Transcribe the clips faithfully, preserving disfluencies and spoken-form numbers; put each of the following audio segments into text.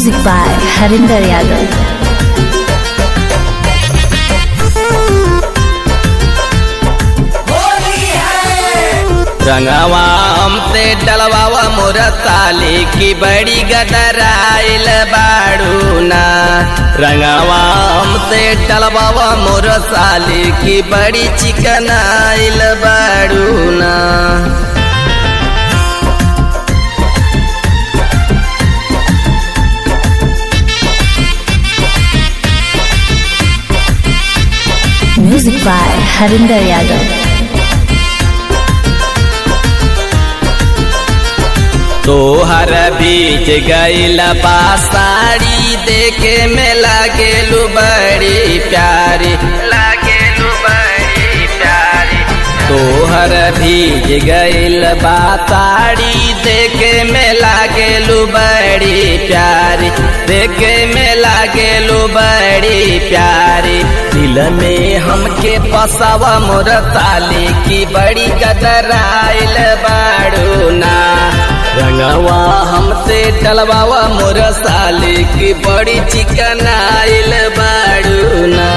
Music by Harinder Yadav. रंगवा हमसे डलवावा मोर साली की बड़ी गदराइल बाड़ू ना। रंगवा हमसे डलवावा मोर साली की बड़ी चिकनाइल बाड़ू ना। Music by Harinder Yadav. तोहर बीच गईल बासाड़ी देखे में लागेलू बड़ी प्यारी लागेलू बड़ी प्यारी। तोहर बीच गईल बासाड़ी देखे में लागेलू बड़ी प्यारी देखे में लागेलू बड़ी प्यारी। दिल में हमके पसावा मोर साली की बड़ी गदराइल बाड़ू ना। रंगवा हमसे डलवावा मोर साली की बड़ी चिकनाइल बाड़ू ना।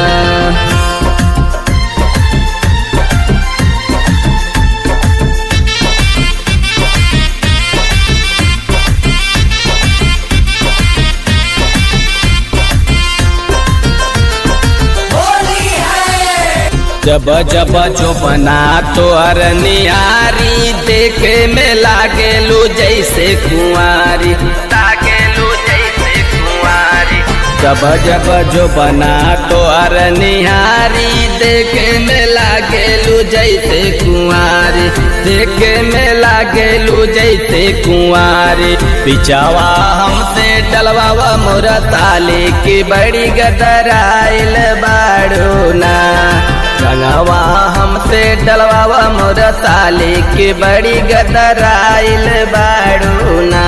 जब जब जो बना तो अरनियारी देखे में लागेलू जैसे कुंवारी लागेलू जैसे कुंवारी। जब जब जो बना तो अरनियारी देखे में लागेलू जैसे कुंवारी देखे में लागेलू जैसे कुंवारी। पिछावा हमसे डलवावा मोर साली की बड़ी गदराइल बाड़ू ना। रंगवा हमसे डलवावा मोर साली की बड़ी गदराइल बाड़ू ना।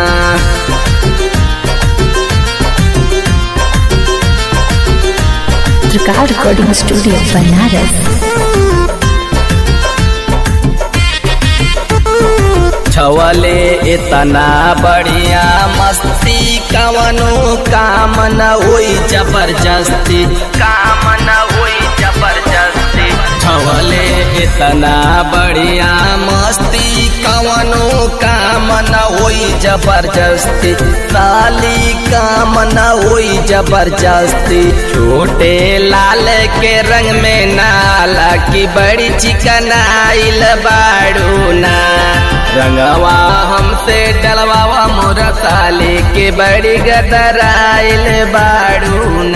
Trikal Recording Studio, Banaras. छवले इतना बढ़िया मस्ती कवनो काम न होई जबरदस्ती काम न होई जबरदस्ती। छवले इतना बढ़िया मस्ती कवनो काम न होई जबरदस्ती साली काम न होई जबरदस्ती। छोटे लाल के रंग में नाला की बड़ी चिकनाइल बाड़ू ना। रंगवा हमसे डलवावा मोर साली के बड़ी गदराइल बाड़ू